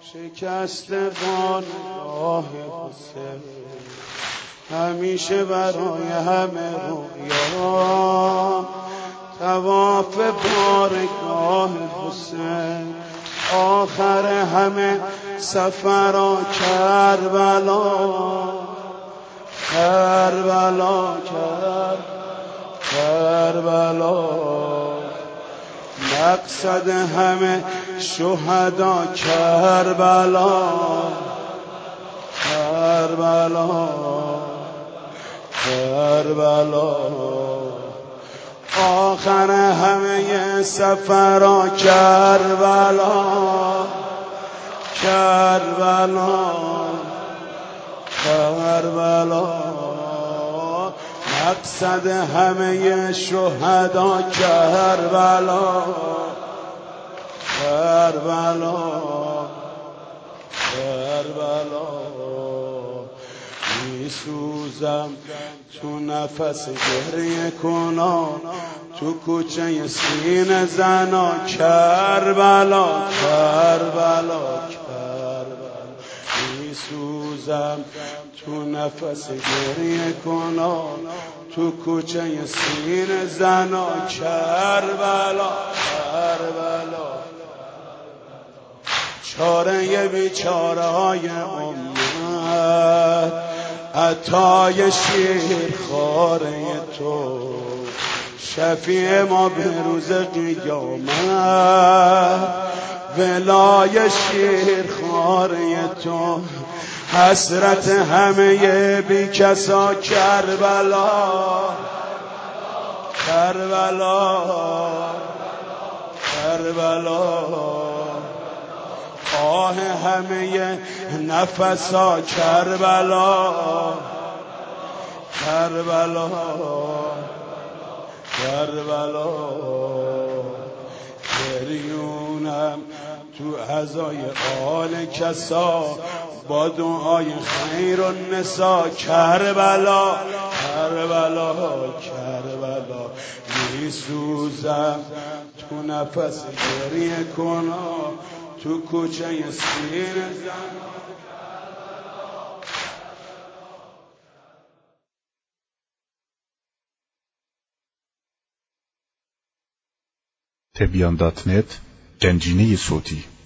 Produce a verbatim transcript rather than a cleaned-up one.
شکست بارگاه حسین همیشه برای همه رویا طواف بارگاه حسین آخر همه سفرها کربلا کربلا کر کربلا مقصد همه شهدا کربلا کربلا کربلا آخر همه سفرها کربلا کربلا کربلا مقصد همه شهدا کربلا کربلا کربلا میسوزم تو نفس گریه کنا تو کوچه سینه زنا کربلا کربلا کربلا میسوزم تو نفس گریه کنا تو کوچه سینه زنا کربلا کربلا چاره بیچاره های امت عطای شیر خاره تو شفیع ما به روز قیامت ولای شیر خاره تو حسرت همه بی کسا کربلا کربلا کربلا آه همه نفسا کربلا کربلا کربلا گریونم تو عزای آل کسا با دعای خیر النسا کربلا کربلا کربلا میسوزم تو نفس گریه کنا تو کوچه سیر زن تبیان دات نت گنجینه صوتی